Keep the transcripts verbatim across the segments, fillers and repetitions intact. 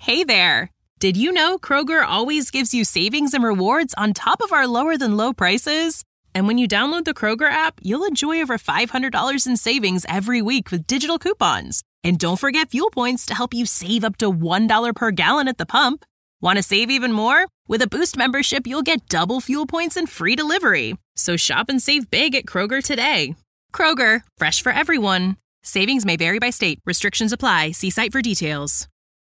Hey there! Did you know Kroger always gives you savings and rewards on top of our lower-than-low prices? And when you download the Kroger app, you'll enjoy over five hundred dollars in savings every week with digital coupons. And don't forget fuel points to help you save up to one dollar per gallon at the pump. Want to save even more? With a Boost membership, you'll get double fuel points and free delivery. So shop and save big at Kroger today. Kroger, fresh for everyone. Savings may vary by state. Restrictions apply. See site for details.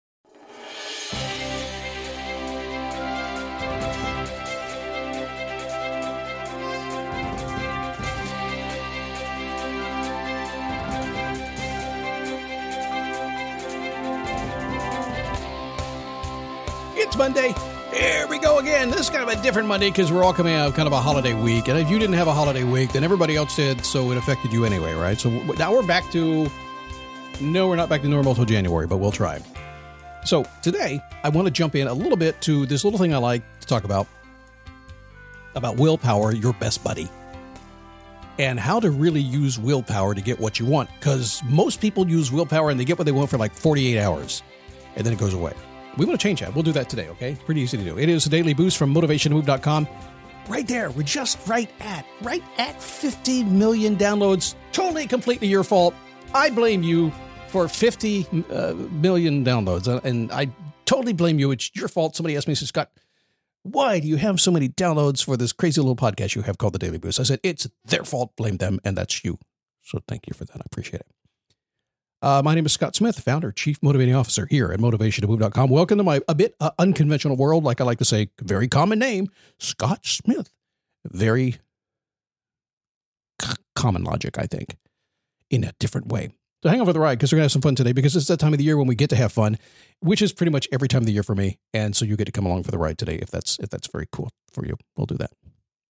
It's Monday. Here we go again. This is kind of a different Monday because we're all coming out of kind of a holiday week. And if you didn't have a holiday week, then everybody else did, so it affected you anyway, right? So now we're back to... No, we're not back to normal until January, but we'll try. So today, I want to jump in a little bit to this little thing I like to talk about, about willpower, your best buddy, and how to really use willpower to get what you want. Because most people use willpower and they get what they want for like forty-eight hours, and then it goes away. We want to change that. We'll do that today, okay? Pretty easy to do. It is a daily boost from motivation to move dot com. Right there. We're just right at, right at fifty million downloads. Totally, completely your fault. I blame you for fifty uh, million downloads. And I totally blame you. It's your fault. Somebody asked me, said, Scott, why do you have so many downloads for this crazy little podcast you have called The Daily Boost? I said, it's their fault. Blame them. And that's you. So thank you for that. I appreciate it. Uh, my name is Scott Smith, founder, chief motivating officer here at motivation to move dot com. Welcome to my a bit uh, unconventional world. Like I like to say, very common name, Scott Smith. Very c- common logic, I think, in a different way. So hang on for the ride because we're going to have some fun today because it's that time of the year when we get to have fun, which is pretty much every time of the year for me. And so you get to come along for the ride today if that's if that's very cool for you. We'll do that.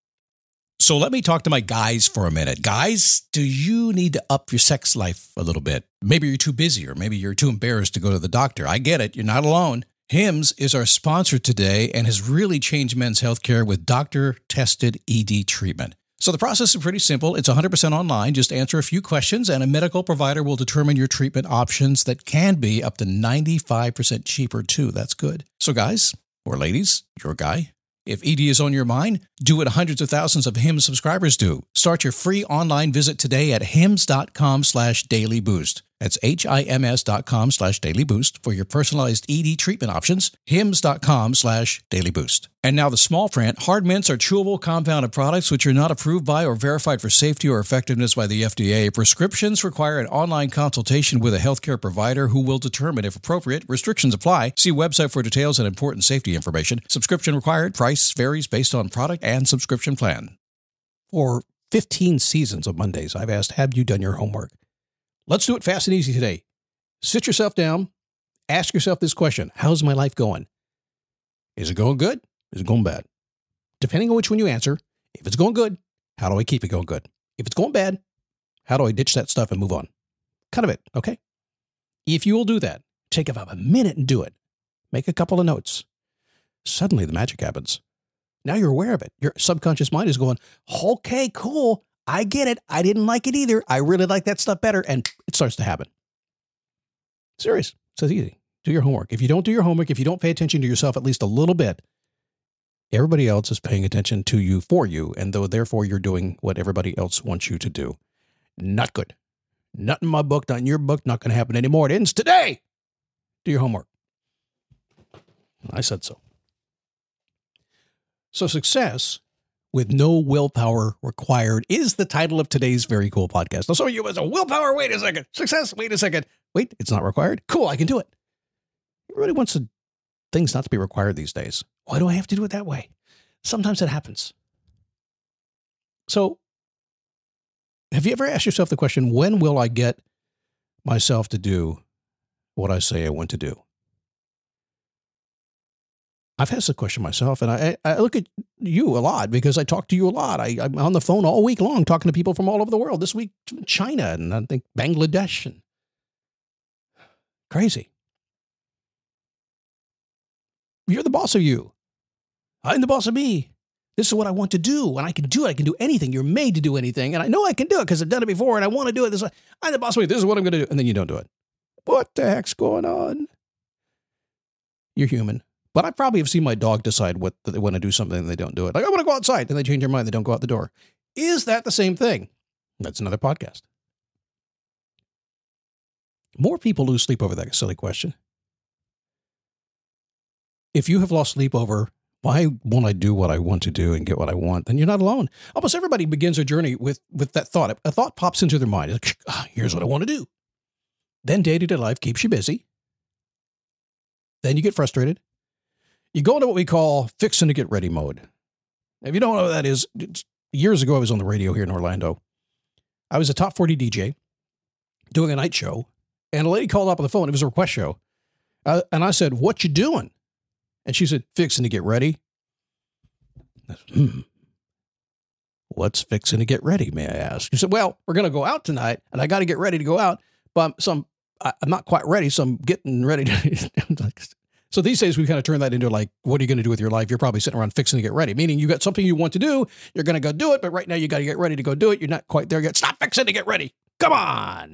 So let me talk to my guys for a minute. Guys, do you need to up your sex life a little bit? Maybe you're too busy or maybe you're too embarrassed to go to the doctor. I get it. You're not alone. Hims is our sponsor today and has really changed men's healthcare with doctor-tested E D treatment. So the process is pretty simple. It's one hundred percent online. Just answer a few questions and a medical provider will determine your treatment options that can be up to ninety-five percent cheaper too. That's good. So guys or ladies, your guy, if E D is on your mind, do what hundreds of thousands of Hims subscribers do. Start your free online visit today at hims.com slash daily boost. That's H-I-M-S dot com slash daily boost for your personalized E D treatment options. Hims.com slash daily boost. And now the small print. Hard mints are chewable compounded products which are not approved by or verified for safety or effectiveness by the F D A. Prescriptions require an online consultation with a healthcare provider who will determine if appropriate. Restrictions apply. See website for details and important safety information. Subscription required. Price varies based on product and subscription plan. For fifteen seasons of Mondays, I've asked, have you done your homework? Let's do it fast and easy today. Sit yourself down. Ask yourself this question. How's my life going? Is it going good? Is it going bad? Depending on which one you answer, if it's going good, how do I keep it going good? If it's going bad, how do I ditch that stuff and move on? Kind of it, okay? If you will do that, take about a minute and do it. Make a couple of notes. Suddenly the magic happens. Now you're aware of it. Your subconscious mind is going, okay, cool. I get it. I didn't like it either. I really like that stuff better. And it starts to happen. Serious. It's as easy. Do your homework. If you don't do your homework, if you don't pay attention to yourself at least a little bit, everybody else is paying attention to you for you. And though therefore you're doing what everybody else wants you to do. Not good. Not in my book, not in your book, not going to happen anymore. It ends today. Do your homework. I said so. So success with no willpower required is the title of today's very cool podcast. Now, some of you was a willpower. Wait a second. Success. Wait a second. Wait, it's not required. Cool. I can do it. Everybody wants to, things not to be required these days. Why do I have to do it that way? Sometimes it happens. So have you ever asked yourself the question, when will I get myself to do what I say I want to do? I've asked the question myself, and I, I look at you a lot because I talk to you a lot. I, I'm on the phone all week long talking to people from all over the world. This week, China, and I think Bangladesh. And crazy. You're the boss of you. I'm the boss of me. This is what I want to do, and I can do it. I can do anything. You're made to do anything, and I know I can do it because I've done it before, and I want to do it this way. I'm the boss of me. This is what I'm going to do, and then you don't do it. What the heck's going on? You're human. But I probably have seen my dog decide what they want to do something and they don't do it. Like, I want to go outside. And they change their mind. They don't go out the door. Is that the same thing? That's another podcast. More people lose sleep over that silly question. If you have lost sleep over, why won't I do what I want to do and get what I want? Then you're not alone. Almost everybody begins their journey with, with that thought. A thought pops into their mind. Like, ah, here's what I want to do. Then day-to-day life keeps you busy. Then you get frustrated. You go into what we call fixing to get ready mode. If you don't know what that is, years ago I was on the radio here in Orlando. I was a top forty D J doing a night show, and a lady called up on the phone. It was a request show. Uh, and I said, what you doing? And she said, fixing to get ready. I said, hmm. What's fixing to get ready, may I ask? She said, well, we're going to go out tonight, and I got to get ready to go out, but so I'm, I'm not quite ready, so I'm getting ready to... So these days we kind of turn that into like, what are you going to do with your life? You're probably sitting around fixing to get ready, meaning you got something you want to do. You're going to go do it. But right now you got to get ready to go do it. You're not quite there yet. Stop fixing to get ready. Come on.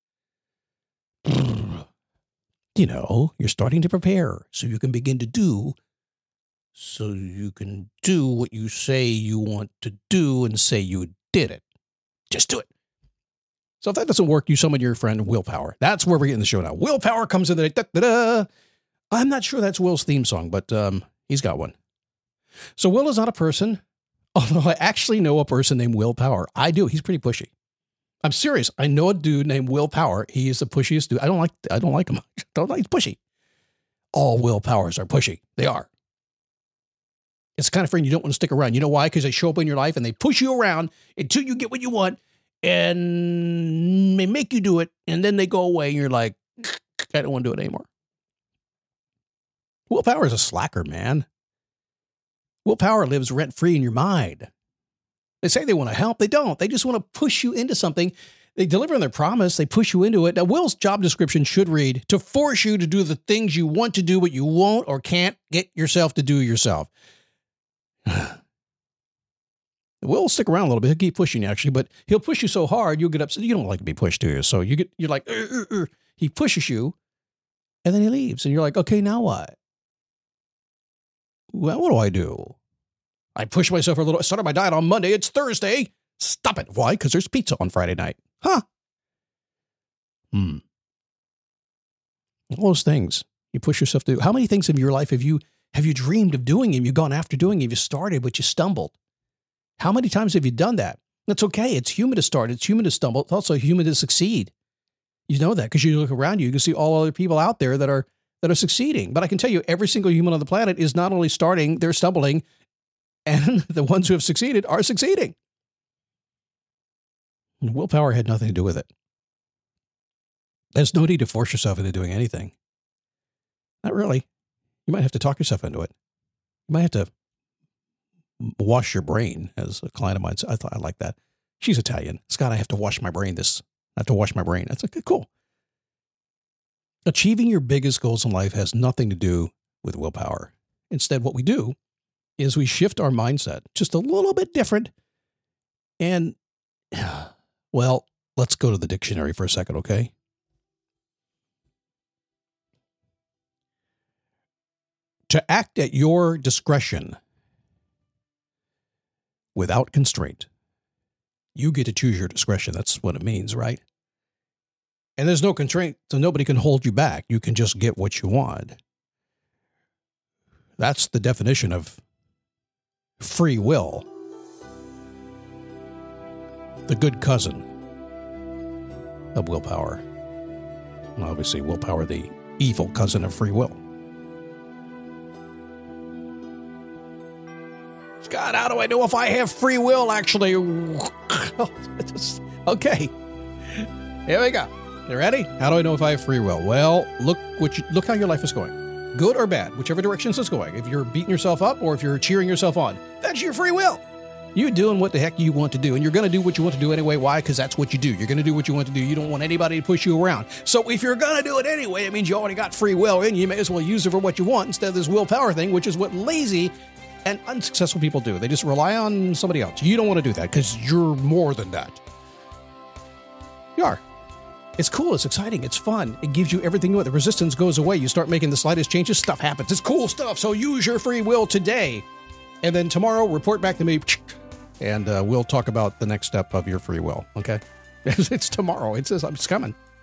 You know, you're starting to prepare so you can begin to do, so you can do what you say you want to do and say you did it. Just do it. So if that doesn't work, you summon your friend Willpower. That's where we're getting the show now. Willpower comes in the da, da, da. I'm not sure that's Will's theme song, but um, he's got one. So Will is not a person, although I actually know a person named Willpower. I do. He's pretty pushy. I'm serious. I know a dude named Willpower. He is the pushiest dude. I don't like. I don't like him. I don't like. He's pushy. All Willpowers are pushy. They are. It's the kind of friend you don't want to stick around. You know why? Because they show up in your life and they push you around until you get what you want, and they make you do it, and then they go away, and you're like, I don't want to do it anymore. Willpower is a slacker, man. Willpower lives rent-free in your mind. They say they want to help. They don't. They just want to push you into something. They deliver on their promise. They push you into it. Now, Will's job description should read, to force you to do the things you want to do, but you won't or can't get yourself to do yourself. Will stick around a little bit. He'll keep pushing you, actually, but he'll push you so hard, you'll get upset. You don't like to be pushed, do you? So you get, you're like, uh, uh, uh. He pushes you, and then he leaves. And you're like, okay, now what? Well, what do I do? I push myself a little. I started my diet on Monday. It's Thursday. Stop it. Why? Because there's pizza on Friday night. Huh? Hmm. All those things you push yourself to do. How many things in your life have you have you dreamed of doing and you've gone after doing and you started, but you stumbled? How many times have you done that? That's okay. It's human to start. It's human to stumble. It's also human to succeed. You know that because you look around you, you can see all other people out there that are that are succeeding. But I can tell you, every single human on the planet is not only starting, they're stumbling, and the ones who have succeeded are succeeding. And willpower had nothing to do with it. There's no need to force yourself into doing anything. Not really. You might have to talk yourself into it. You might have to wash your brain, as a client of mine said. I thought I like that. She's Italian. Scott, I have to wash my brain this. I have to wash my brain. That's okay, cool. Achieving your biggest goals in life has nothing to do with willpower. Instead, what we do is we shift our mindset just a little bit different. And, well, let's go to the dictionary for a second, okay? To act at your discretion without constraint. You get to choose your discretion. That's what it means, right? And there's no constraint, so nobody can hold you back. You can just get what you want. That's the definition of free will. The good cousin of willpower. Well, obviously, willpower, the evil cousin of free will. Scott, how do I know if I have free will, actually? Okay. Here we go. You ready? How do I know if I have free will? Well, look what you, look how your life is going. Good or bad, whichever direction it's going. If you're beating yourself up or if you're cheering yourself on, that's your free will. You're doing what the heck you want to do, and you're going to do what you want to do anyway. Why? Because that's what you do. You're going to do what you want to do. You don't want anybody to push you around. So if you're going to do it anyway, it means you already got free will, and you may as well use it for what you want instead of this willpower thing, which is what lazy and unsuccessful people do. They just rely on somebody else. You don't want to do that because you're more than that. You are. It's cool. It's exciting. It's fun. It gives you everything you want. The resistance goes away. You start making the slightest changes. Stuff happens. It's cool stuff. So use your free will today. And then tomorrow, report back to me. And uh, we'll talk about the next step of your free will. Okay? It's tomorrow. It's, it's coming.